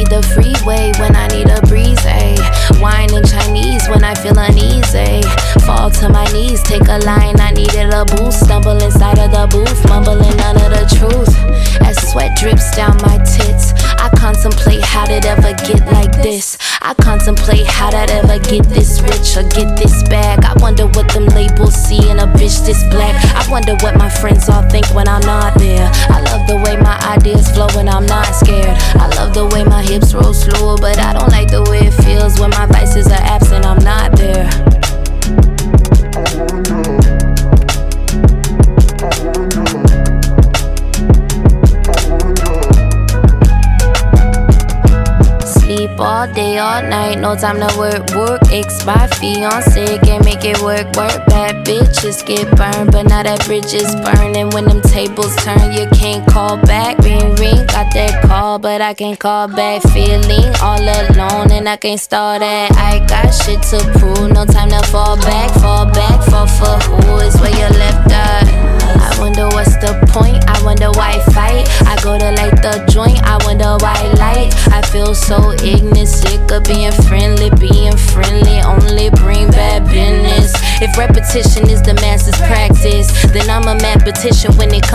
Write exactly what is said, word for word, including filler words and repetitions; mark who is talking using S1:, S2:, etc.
S1: need the freeway when I need a breeze, ayy. Wine and Chinese when I feel uneasy. Fall to my knees, take a line, I needed a boost. Stumble inside of the booth, mumbling none of the truth. As sweat drips down my tits, I contemplate how did ever get like this. I contemplate how did ever get this rich or get this bag. I wonder what them labels see in a bitch this black. I wonder what my friends all think when I'm not there. I love the way my ideas flow when I'm not scared. I love the way my hips roll slow, but I don't like the way it feels when my vices are absent, I'm not there. Sleep all day, all night, no time to work, work. Ex my fiance can't make it work, work. Bad bitches get burned, but now that bridge is burning. When them tables turn, you can't call back. Ring, ring, got that call, but I can't call back. Feeling all alone and I can't start that. I got shit to prove, no time to fall back. Fall back, fall for who is where you left at. I wonder what's the point, I wonder why fight. I go to light the joint, I wonder why light. I feel so ignorant, sick of being friendly. Being friendly only bring bad business. If repetition is the master's practice, then I'm a mathematician when it comes